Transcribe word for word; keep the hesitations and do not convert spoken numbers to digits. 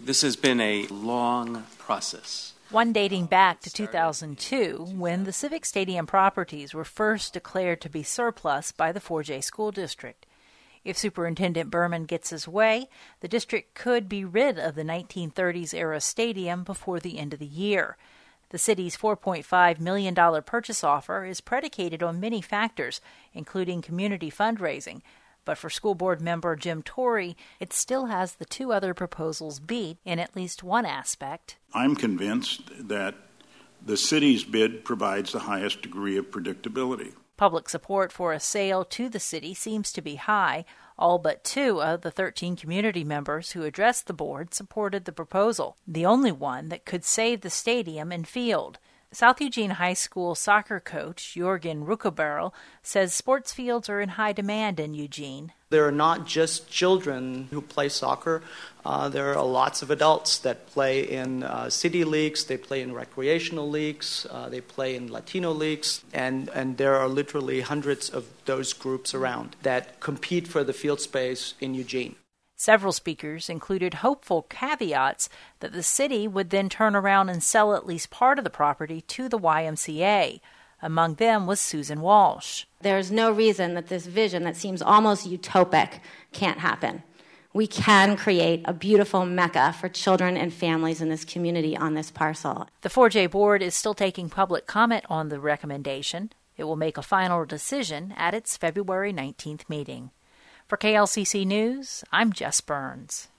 This has been a long process. One dating back to two thousand two, when the Civic Stadium properties were first declared to be surplus by the four J School District. If Superintendent Berman gets his way, the district could be rid of the nineteen thirties-era stadium before the end of the year. The city's four point five million dollars purchase offer is predicated on many factors, including community fundraising. But for school board member Jim Torrey, it still has the two other proposals beat in at least one aspect. I'm convinced that the city's bid provides the highest degree of predictability. Public support for a sale to the city seems to be high. All but two of the thirteen community members who addressed the board supported the proposal, the only one that could save the stadium and field. South Eugene High School soccer coach Jorgen Ruckebarrel says sports fields are in high demand in Eugene. There are not just children who play soccer. Uh, there are lots of adults that play in uh, city leagues, they play in recreational leagues, uh, they play in Latino leagues, and, and there are literally hundreds of those groups around that compete for the field space in Eugene. Several speakers included hopeful caveats that the city would then turn around and sell at least part of the property to the Y M C A. Among them was Susan Walsh. There's no reason that this vision that seems almost utopic can't happen. We can create a beautiful mecca for children and families in this community on this parcel. The four J board is still taking public comment on the recommendation. It will make a final decision at its February nineteenth meeting. For K L C C News, I'm Jess Burns.